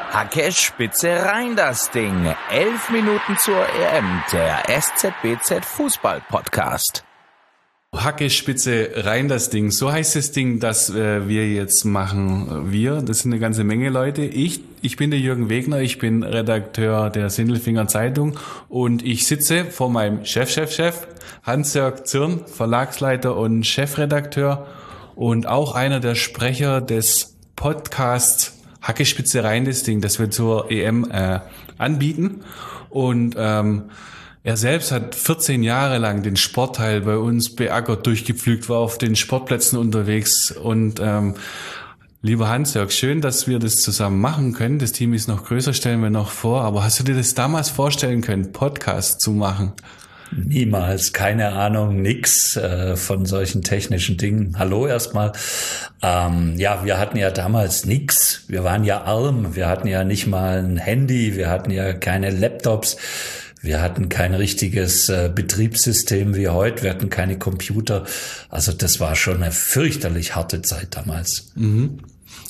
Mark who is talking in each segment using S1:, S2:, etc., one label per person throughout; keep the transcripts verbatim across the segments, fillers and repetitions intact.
S1: Hacke, Spitze, rein das Ding. Elf Minuten zur E M, der S Z B Z Fußball-Podcast.
S2: Hacke, Spitze, rein das Ding. So heißt das Ding, das äh, wir jetzt machen. Wir, das sind eine ganze Menge Leute. Ich, ich bin der Jürgen Wegner, ich bin Redakteur der Sindelfinger Zeitung und ich sitze vor meinem Chef, Chef, Chef, Hans-Jörg Zürn, Verlagsleiter und Chefredakteur und auch einer der Sprecher des Podcasts Hacke, Spitze, rein das Ding, das wir zur E M äh, anbieten. Und ähm, er selbst hat vierzehn Jahre lang den Sportteil bei uns beackert, durchgepflügt, war auf den Sportplätzen unterwegs. Und ähm, lieber Hans-Jörg, schön, dass wir das zusammen machen können. Das Team ist noch größer, stellen wir noch vor. Aber hast du dir das damals vorstellen können, Podcast zu machen?
S3: Niemals, keine Ahnung, nix äh, von solchen technischen Dingen. Hallo erstmal. Ähm, ja, wir hatten ja damals nix. Wir waren ja arm. Wir hatten ja nicht mal ein Handy. Wir hatten ja keine Laptops. Wir hatten kein richtiges äh, Betriebssystem wie heute. Wir hatten keine Computer. Also das war schon eine fürchterlich harte Zeit damals.
S2: Mhm.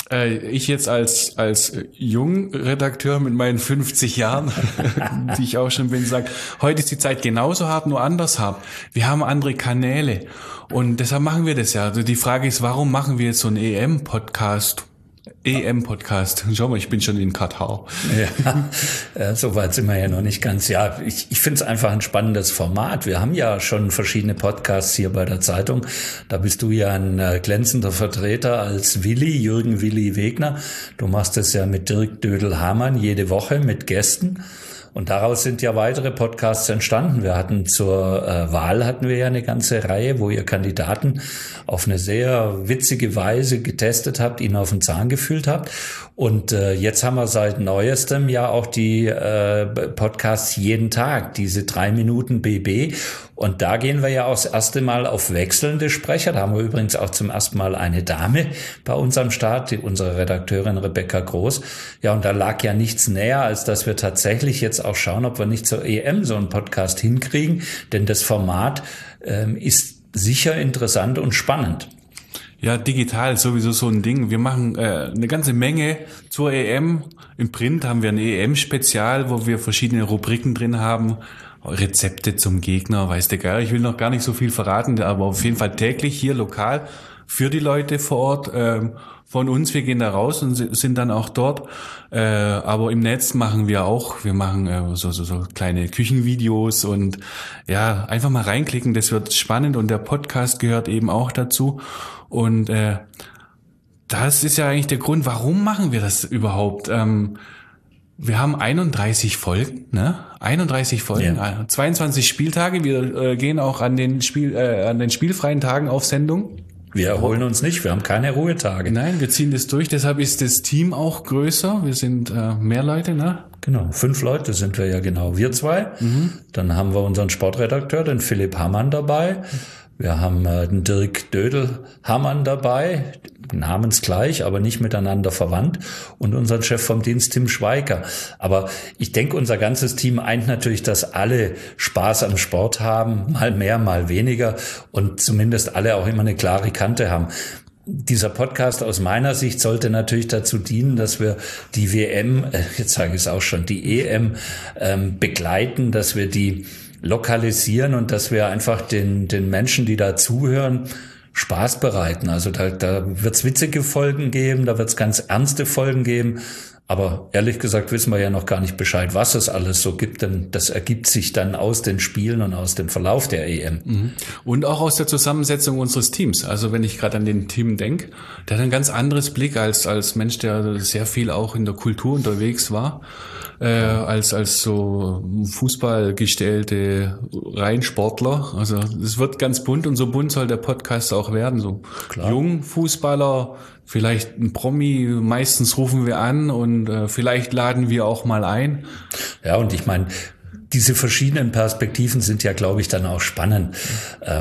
S2: Ich jetzt als als Jungredakteur mit meinen fünfzig Jahren, die ich auch schon bin, sage, heute ist die Zeit genauso hart, nur anders hart. Wir haben andere Kanäle und deshalb machen wir das ja. Also die Frage ist, warum machen wir jetzt so einen E M-Podcast? E M-Podcast. Schau mal, ich bin schon in Katar.
S3: Ja, äh, so weit sind wir ja noch nicht ganz. Ja, ich, ich finde es einfach ein spannendes Format. Wir haben ja schon verschiedene Podcasts hier bei der Zeitung. Da bist du ja ein äh, glänzender Vertreter als Willi, Jürgen Willi Wegner. Du machst es ja mit Dirk Dödel-Hamann jede Woche mit Gästen. Und daraus sind ja weitere Podcasts entstanden. Wir hatten zur äh, Wahl hatten wir ja eine ganze Reihe, wo ihr Kandidaten auf eine sehr witzige Weise getestet habt, ihn auf den Zahn gefühlt habt. Und äh, jetzt haben wir seit neuestem ja auch die äh, Podcasts jeden Tag, diese drei Minuten B B. Und da gehen wir ja auch das erste Mal auf wechselnde Sprecher. Da haben wir übrigens auch zum ersten Mal eine Dame bei uns am Start, die, unsere Redakteurin Rebecca Groß. Ja, und da lag ja nichts näher, als dass wir tatsächlich jetzt auch schauen, ob wir nicht zur E M so einen Podcast hinkriegen. Denn das Format ähm, ist sicher interessant und spannend.
S2: Ja, digital ist sowieso so ein Ding. Wir machen äh, eine ganze Menge zur E M. Im Print haben wir ein E M-Spezial, wo wir verschiedene Rubriken drin haben. Rezepte zum Gegner, weiß der Geier. Ich will noch gar nicht so viel verraten, aber auf jeden Fall täglich hier lokal für die Leute vor Ort ähm, von uns. Wir gehen da raus und sind dann auch dort. Äh, aber im Netz machen wir auch, wir machen äh, so, so, so kleine Küchenvideos und ja, einfach mal reinklicken, das wird spannend und der Podcast gehört eben auch dazu. Und äh, das ist ja eigentlich der Grund, warum machen wir das überhaupt? Ähm, wir haben einunddreißig Folgen, ne? einunddreißig Folgen, ja. zweiundzwanzig Spieltage. Wir äh, gehen auch an den Spiel, äh, an den spielfreien Tagen auf Sendung.
S3: Wir erholen uns nicht, wir haben keine Ruhetage.
S2: Nein, wir ziehen das durch, deshalb ist das Team auch größer. Wir sind äh, mehr Leute, ne?
S3: Genau, fünf Leute sind wir ja genau. Wir zwei. Mhm. Dann haben wir unseren Sportredakteur, den Philipp Hamann dabei. Wir haben äh, den Dirk Dödel-Hamann dabei, namensgleich, aber nicht miteinander verwandt, und unseren Chef vom Dienst, Tim Schweiker. Aber ich denke, unser ganzes Team eint natürlich, dass alle Spaß am Sport haben, mal mehr, mal weniger, und zumindest alle auch immer eine klare Kante haben. Dieser Podcast aus meiner Sicht sollte natürlich dazu dienen, dass wir die W M, äh, jetzt sage ich es auch schon, die E M ähm, begleiten, dass wir die lokalisieren und dass wir einfach den den Menschen, die da zuhören, Spaß bereiten. Also da, da wird's witzige Folgen geben, da wird's ganz ernste Folgen geben. Aber ehrlich gesagt wissen wir ja noch gar nicht Bescheid, was es alles so gibt, denn das ergibt sich dann aus den Spielen und aus dem Verlauf der E M.
S2: Und auch aus der Zusammensetzung unseres Teams. Also wenn ich gerade an den Team denke, der hat ein ganz anderes Blick als als Mensch, der sehr viel auch in der Kultur unterwegs war, äh, als als so Fußballgestellte Reinsportler. Also es wird ganz bunt, und so bunt soll der Podcast auch werden. So Klar. Jungfußballer, vielleicht ein Promi, meistens rufen wir an und äh, vielleicht laden wir auch mal ein.
S3: Ja, und ich meine, diese verschiedenen Perspektiven sind ja, glaube ich, dann auch spannend. Ähm,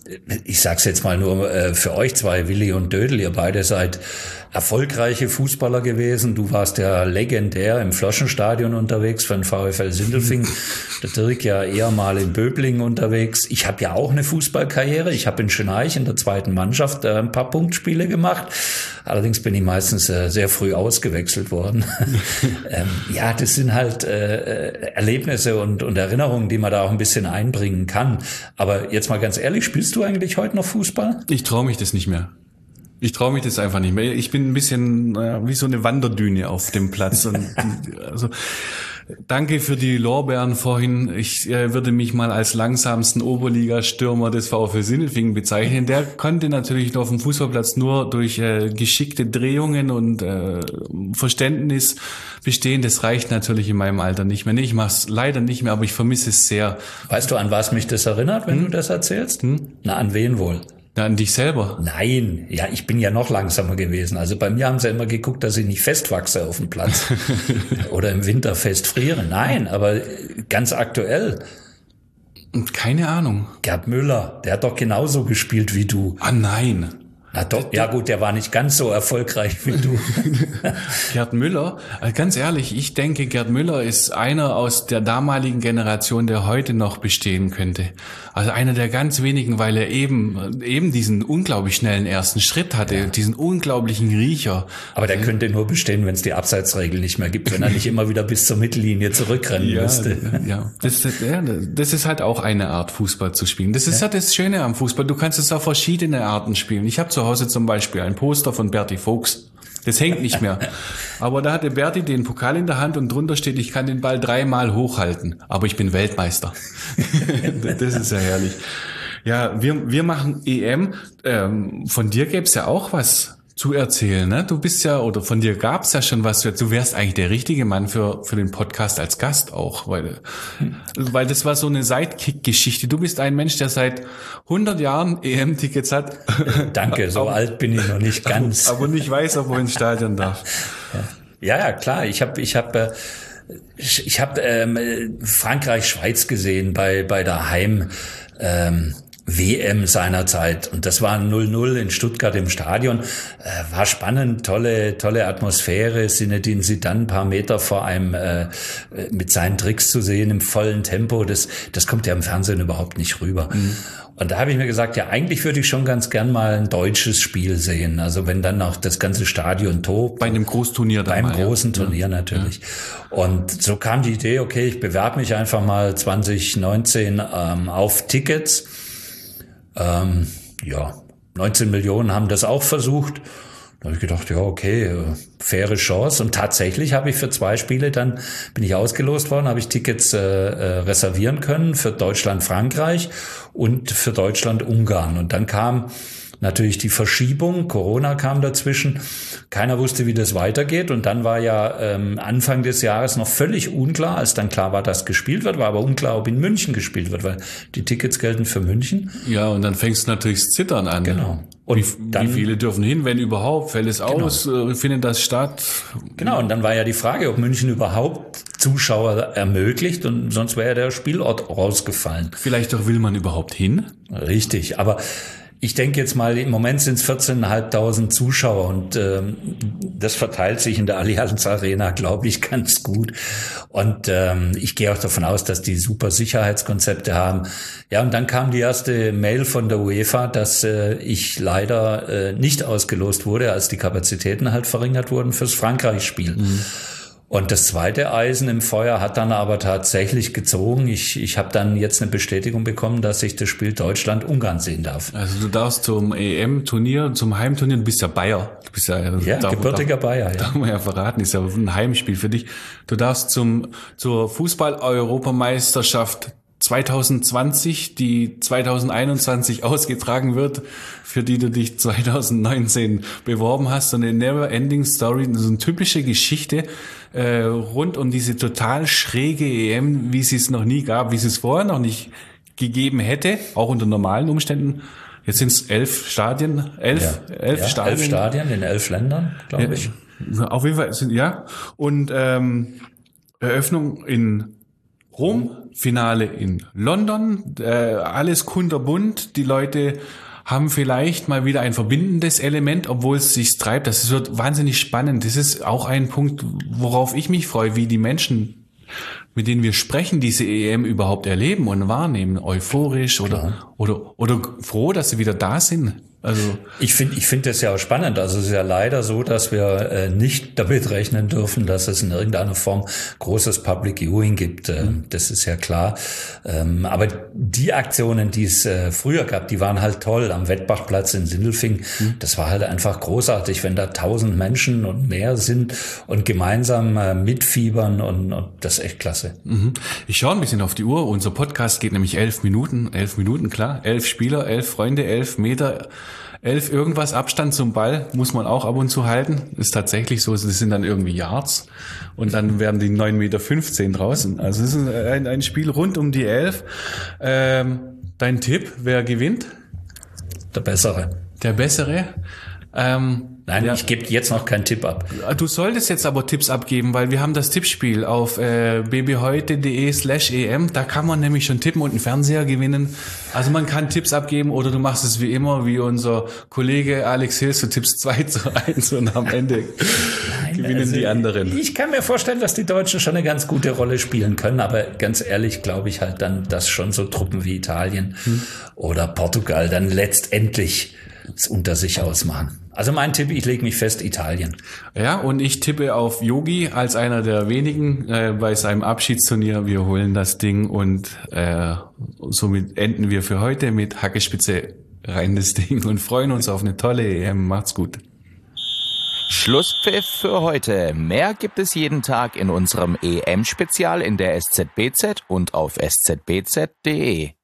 S3: ich sag's jetzt mal nur äh, für euch zwei, Willi und Dödel, ihr beide seid erfolgreiche Fußballer gewesen. Du warst ja legendär im Floschenstadion unterwegs für den VfL Sindelfingen. Der Dirk ja eher mal in Böblingen unterwegs. Ich habe ja auch eine Fußballkarriere. Ich habe in Schöneich in der zweiten Mannschaft äh, ein paar Punktspiele gemacht. Allerdings bin ich meistens äh, sehr früh ausgewechselt worden. ähm, ja, das sind halt äh, Erlebnisse und, und Erinnerungen, die man da auch ein bisschen einbringen kann. Aber jetzt mal ganz ehrlich, spielst du eigentlich heute noch Fußball?
S2: Ich traue mich das nicht mehr. Ich traue mich das einfach nicht mehr. Ich bin ein bisschen äh, wie so eine Wanderdüne auf dem Platz. Und, also, danke für die Lorbeeren vorhin. Ich äh, würde mich mal als langsamsten Oberligastürmer des VfL Sindelfingen bezeichnen. Der konnte natürlich auf dem Fußballplatz nur durch äh, geschickte Drehungen und äh, Verständnis bestehen. Das reicht natürlich in meinem Alter nicht mehr. Nee, ich mache es leider nicht mehr, aber ich vermisse es sehr.
S3: Weißt du, an was mich das erinnert, wenn hm? du das erzählst? Hm? Na, an wen wohl?
S2: Na, an dich selber?
S3: Nein, ja, ich bin ja noch langsamer gewesen. Also bei mir haben sie immer geguckt, dass ich nicht festwachse auf dem Platz oder im Winter festfriere. Nein, aber ganz aktuell.
S2: Keine Ahnung.
S3: Gerd Müller, der hat doch genauso gespielt wie du.
S2: Ah, nein.
S3: Na doch, ja gut, der war nicht ganz so erfolgreich wie du.
S2: Gerd Müller, ganz ehrlich, ich denke, Gerd Müller ist einer aus der damaligen Generation, der heute noch bestehen könnte. Also einer der ganz wenigen, weil er eben eben diesen unglaublich schnellen ersten Schritt hatte, ja. diesen unglaublichen Riecher.
S3: Aber der könnte nur bestehen, wenn es die Abseitsregel nicht mehr gibt, wenn er nicht immer wieder bis zur Mittellinie zurückrennen
S2: ja,
S3: müsste.
S2: Ja, das, ja, das ist halt auch eine Art, Fußball zu spielen. Das ist ja. halt das Schöne am Fußball. Du kannst es auf verschiedene Arten spielen. Ich habe zu Hause zum Beispiel ein Poster von Berti Vogts. Das hängt nicht mehr. Aber da hatte Berti den Pokal in der Hand und drunter steht, ich kann den Ball dreimal hochhalten, aber ich bin Weltmeister. Das ist ja herrlich. Ja, wir wir machen E M. Ähm, von dir gäb's ja auch was zu erzählen, ne? Du bist ja, oder von dir gab's ja schon was. Du wärst eigentlich der richtige Mann für für den Podcast als Gast auch, weil hm. weil das war so eine Sidekick-Geschichte. Du bist ein Mensch, der seit hundert Jahren E M-Tickets hat.
S3: Danke, so
S2: aber,
S3: alt bin ich noch nicht ganz.
S2: Aber, aber nicht weiß, ob er ins Stadion darf.
S3: Ja, ja, klar. Ich habe ich habe ich, ich habe ähm, Frankreich Schweiz gesehen bei bei der Heim ähm, W M seinerzeit. Und das war null null in Stuttgart im Stadion. Äh, war spannend, tolle, tolle Atmosphäre. Zinedine Zidane ein paar Meter vor einem äh, mit seinen Tricks zu sehen im vollen Tempo. Das, das kommt ja im Fernsehen überhaupt nicht rüber. Mhm. Und da habe ich mir gesagt, ja, eigentlich würde ich schon ganz gern mal ein deutsches Spiel sehen. Also wenn dann auch das ganze Stadion tobt.
S2: Bei einem Großturnier dann
S3: Beim
S2: mal,
S3: großen
S2: ja.
S3: Turnier natürlich. Ja. Und so kam die Idee, okay, ich bewerbe mich einfach mal zwanzig neunzehn ähm, auf Tickets. Ähm, ja, neunzehn Millionen haben das auch versucht. Da habe ich gedacht, ja, okay, äh, faire Chance. Und tatsächlich habe ich für zwei Spiele, dann bin ich ausgelost worden, habe ich Tickets äh, äh, reservieren können für Deutschland-Frankreich und für Deutschland-Ungarn. Und dann kam natürlich die Verschiebung, Corona kam dazwischen, keiner wusste, wie das weitergeht. Und dann war ja ähm, Anfang des Jahres noch völlig unklar, als dann klar war, dass gespielt wird, war aber unklar, ob in München gespielt wird, weil die Tickets gelten für München.
S2: Ja, und dann fängst du natürlich das Zittern an.
S3: Genau.
S2: Und wie, dann, wie viele dürfen hin, wenn überhaupt? Fällt es genau. aus? Äh, findet das statt?
S3: Genau, und dann war ja die Frage, ob München überhaupt Zuschauer ermöglicht, und sonst wäre ja der Spielort rausgefallen.
S2: Vielleicht auch will man überhaupt hin?
S3: Richtig, aber ich denke jetzt mal, im Moment sind es vierzehntausendfünfhundert Zuschauer und ähm, das verteilt sich in der Allianz Arena, glaube ich, ganz gut. Und ähm, ich gehe auch davon aus, dass die super Sicherheitskonzepte haben. Ja, und dann kam die erste Mail von der UEFA, dass äh, ich leider äh, nicht ausgelost wurde, als die Kapazitäten halt verringert wurden fürs Frankreich-Spiel. Mhm. Und das zweite Eisen im Feuer hat dann aber tatsächlich gezogen. Ich, ich habe dann jetzt eine Bestätigung bekommen, dass ich das Spiel Deutschland-Ungarn sehen darf.
S2: Also du darfst zum E M-Turnier, zum Heimturnier, du bist ja Bayer. Du bist ja,
S3: ja
S2: darf,
S3: gebürtiger
S2: darf,
S3: Bayer. Ja.
S2: Darf man ja verraten, ist ja ein Heimspiel für dich. Du darfst zum zur Fußball-Europameisterschaft zwanzig zwanzig, die zwanzig einundzwanzig ausgetragen wird, für die du dich zwanzig neunzehn beworben hast, so eine never-ending Story, so eine typische Geschichte äh, rund um diese total schräge E M, wie es es noch nie gab, wie es es vorher noch nicht gegeben hätte, auch unter normalen Umständen. Jetzt sind es elf Stadien, elf,
S3: ja.
S2: elf
S3: ja,
S2: Stadien.
S3: Elf Stadien in elf Ländern, glaube
S2: ja,
S3: ich.
S2: Auf jeden Fall, ja. Und ähm, Eröffnung in Rom, Finale in London, äh, alles kunterbunt, die Leute haben vielleicht mal wieder ein verbindendes Element, obwohl es sich treibt. Das wird wahnsinnig spannend. Das ist auch ein Punkt, worauf ich mich freue, wie die Menschen, mit denen wir sprechen, diese E M überhaupt erleben und wahrnehmen. Euphorisch oder, oder, oder froh, dass sie wieder da sind. Also
S3: ich finde ich finde das ja auch spannend. Also es ist ja leider so, dass wir äh, nicht damit rechnen dürfen, dass es in irgendeiner Form großes Public Viewing gibt. Äh, mhm. Das ist ja klar. Ähm, aber die Aktionen, die es äh, früher gab, die waren halt toll. Am Wettbachplatz in Sindelfingen, mhm. das war halt einfach großartig, wenn da tausend Menschen und mehr sind und gemeinsam äh, mitfiebern und, und das ist echt klasse.
S2: Mhm. Ich schaue ein bisschen auf die Uhr. Unser Podcast geht nämlich elf Minuten. Elf Minuten, klar. Elf Spieler, elf Freunde, elf Meter. Elf irgendwas Abstand zum Ball muss man auch ab und zu halten. Ist tatsächlich so, das sind dann irgendwie Yards und dann werden die neun Meter fünfzehn draußen. Also es ist ein, ein Spiel rund um die elf. Ähm, dein Tipp, wer gewinnt?
S3: Der Bessere.
S2: Der Bessere? Ähm,
S3: Nein, ja. Ich gebe jetzt noch keinen Tipp ab.
S2: Du solltest jetzt aber Tipps abgeben, weil wir haben das Tippspiel auf äh, babyheute.de slash em. Da kann man nämlich schon tippen und einen Fernseher gewinnen. Also man kann Tipps abgeben oder du machst es wie immer, wie unser Kollege Alex Hills, du tippst zwei zu eins und am Ende Nein, gewinnen also die anderen.
S3: Ich kann mir vorstellen, dass die Deutschen schon eine ganz gute Rolle spielen können, aber ganz ehrlich glaube ich halt dann, dass schon so Truppen wie Italien hm. oder Portugal dann letztendlich es unter sich ausmachen. Also mein Tipp, ich lege mich fest, Italien.
S2: Ja, und ich tippe auf Yogi als einer der wenigen äh, bei seinem Abschiedsturnier. Wir holen das Ding und äh, somit enden wir für heute mit Hackespitze rein das Ding und freuen uns auf eine tolle E M. Macht's gut.
S1: Schlusspfiff für heute. Mehr gibt es jeden Tag in unserem E M-Spezial in der S Z B Z und auf s z b z punkt d e.